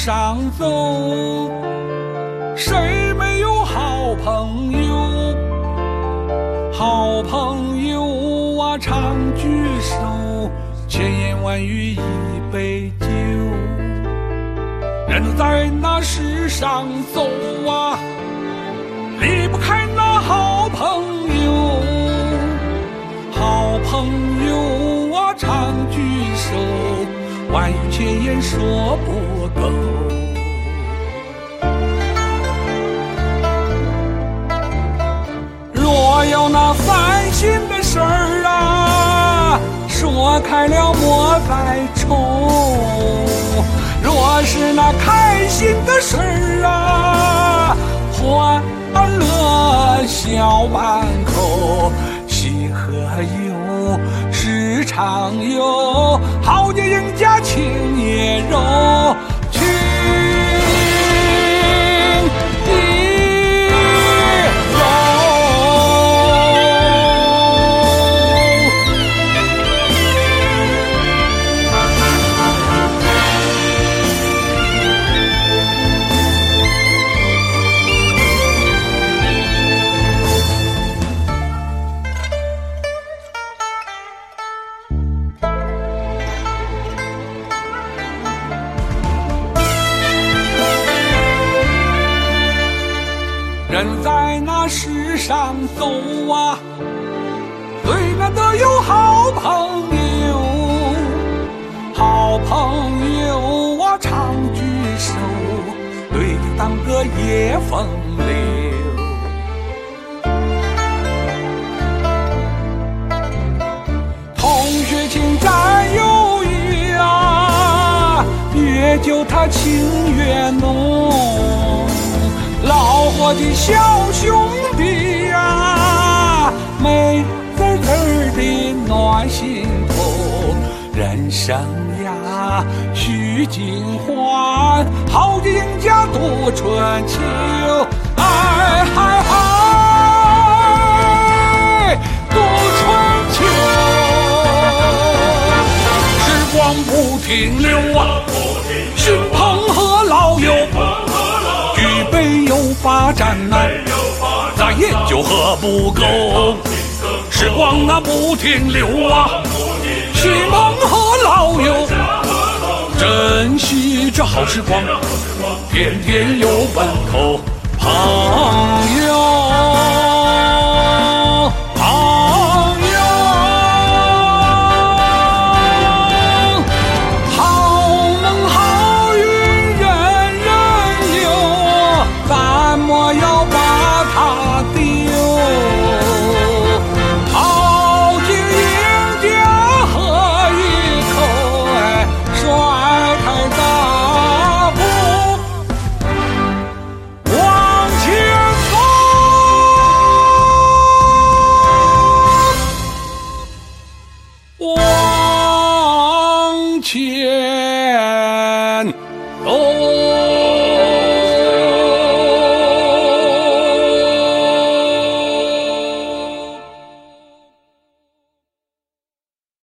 上走，谁没有好朋友？好朋友啊，常聚首，千言万语一杯酒。人在那世上走啊，离不开那好朋友。好朋友啊，常聚首，万语千言说不够。若有那烦心的事儿啊，说开了莫再愁。若是那开心的事儿啊，欢乐笑满口。喜和忧，时常有，好姐赢家情也柔。情也柔。人在那世上走啊，最难得有好朋友。好朋友啊，常聚首，对酒当歌也风流。同学情战友谊啊，越久他情越浓。老伙计小兄弟呀，美滋滋的暖心头。人生呀，须尽欢，好景赢家度春秋。哎嗨嗨，度春秋。时光不停留啊，亲朋和老友。举杯又把盏啊，再饮酒喝不够。时光那不停留啊，亲朋和老友，珍惜这好时光，天天有奔头。朋友。往前